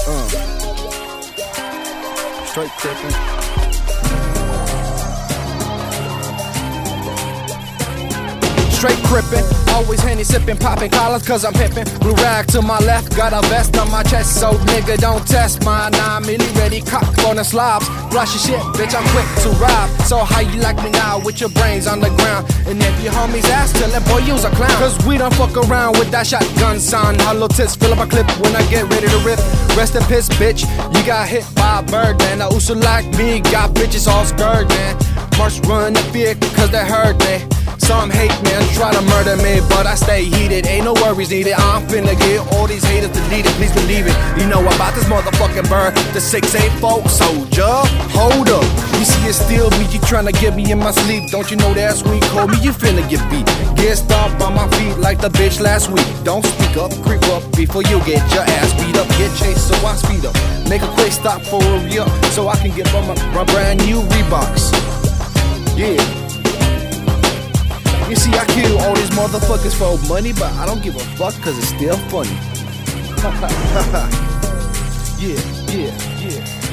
Straight crippin'. Straight crippin', always Henny sippin', poppin' collars cause I'm pimpin'. Blue rag to my left, got a vest on my chest, so nigga don't test my 9mm ready, cock on the slobs. Flush your shit, bitch, I'm quick to rob. So how you like me now with your brains on the ground? And if your homies ask, tell them boy you's a clown. Cause we don't fuck around with that shotgun sound. Hollow tips, fill up my clip when I get ready to rip. Rest in piss, bitch, you got hit by a bird, man. A oosa like me got bitches all scared, man. March run the fear cause they heard me. Some hate man try to murder me, but I stay heated. Ain't no worries needed. I'm finna get all these haters deleted. Please believe it. You know about this motherfucking bird, the 684 soldier. Hold up, you see it still me. You tryna get me in my sleep? Don't you know that's sweet? Call me, you finna get beat. Get stomped by my feet like the bitch last week. Don't speak up, creep up before you get your ass beat up. Get chased, so I speed up. Make a quick stop for a re-up, so I can get my brand new Reeboks. Yeah. You see, I kill all these motherfuckers for money, but I don't give a fuck cause it's still funny. Yeah, yeah, yeah.